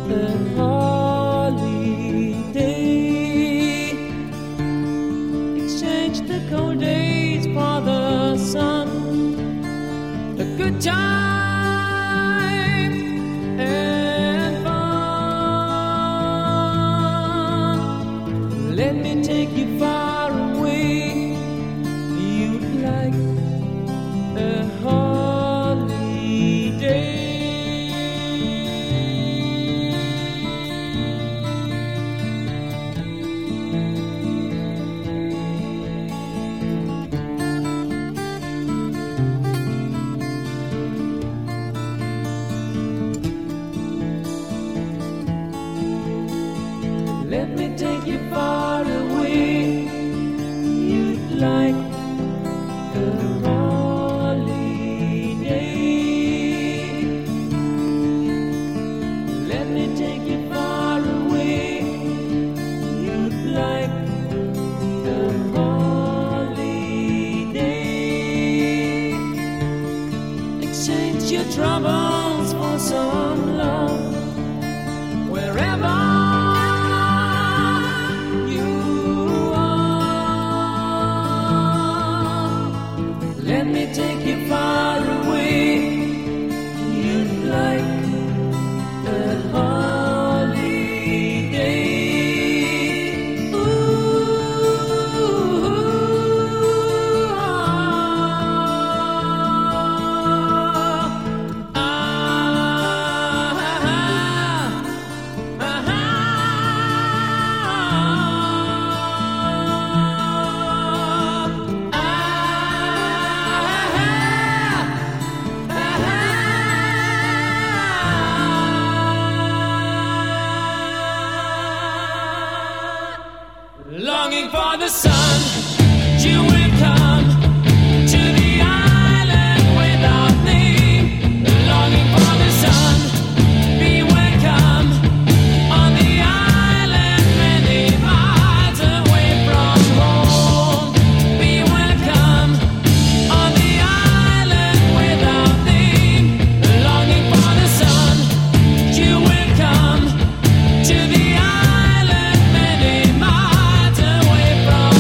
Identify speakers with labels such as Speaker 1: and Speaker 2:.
Speaker 1: a holiday. Exchange the cold days for the sun, the good times and fun. Let me take you far away. You'd like a holiday. Let me take you far away. You'd like a holiday. Let me take you far away. You'd like a holiday. Exchange your troubles for some love. Wherever let me take you far away. You'd like a holiday. Ooh, longing for the sun, you will come to the island without name. Longing for the sun, be welcome on the island many miles away from home. Be welcome on the island without name. Longing for the sun, you will come to the island many miles away from